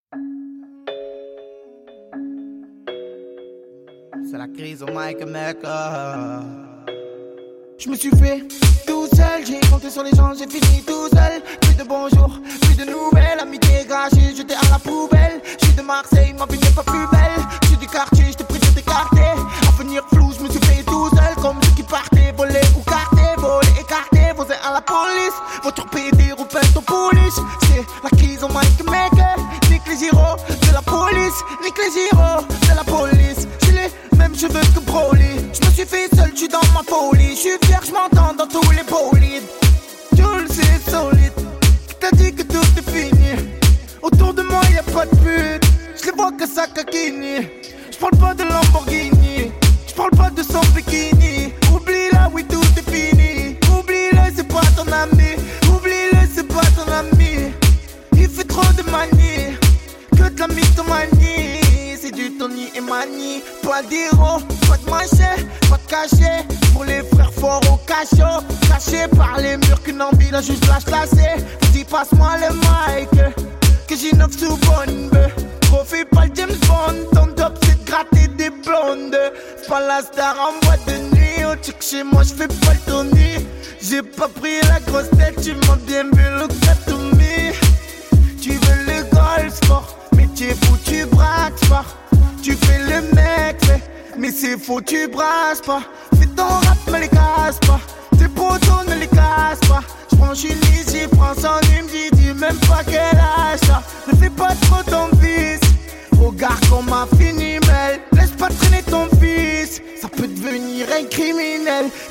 C'est la crise au Mike Maker. Je me suis fait tout seul, j'ai compté sur les gens, j'ai fini tout seul. Plus de bonjour, plus de nouvelles, amitié gâchée, j'étais à la poubelle. Je suis de Marseille, ma vie n'est pas plus belle. Je suis du quartier, je te prie de t'écarter. Avenir flou, je me suis fait tout seul, comme ceux qui partaient, volés ou cartés, volés, écartés, vos à la police. Voiture pédée, roupettes au police. C'est la crise au Mike Maker. Nique les gyros de la police, nique les gyros de la police. J'ai les mêmes cheveux que Broly. Je me suis fait seul, je suis dans ma folie. Je suis fier, je m'entends dans tous les bolides. Tu le sais, solide. Qui t'a dit que tout est fini? Autour de moi y'a pas de pute. Je les vois que ça caquini. Je parle pas de Lamborghini. Je parle pas de son bikini. Oublie-la, oui tout est fini. Oublie-le, c'est pas ton ami. Oublie-le, c'est pas ton ami. Il fait trop de manie. Que de la mythomanie. C'est du Tony et Mani. Pas d'héros, pas de machet, pas de cachet. Pour les frères forts au cachot. Caché par les murs qu'une envie là juste lâche lacé. Dis passe-moi le mic. Que j'innove sous bonne bœuf. Refais pas le James Bond. Ton top c'est de gratter des blondes. Pas la star en boîte de nuit. Oh check chez moi j'fais pas le Tony. J'ai pas pris la grosse tête. Tu m'as bien vu le Katoumi. Tu veux le golf sport, mais t'es fou, tu braques pas. Tu fais le mec, mais c'est faux, tu brasses pas. Fais ton rap, mais les casse pas. Tes potos ne les casse pas. J'prends une ici, prends son me dis même pas quel âge ça. Ne fais pas trop ton fils. Regarde comment fini, mais laisse pas traîner ton fils. Ça peut devenir un criminel.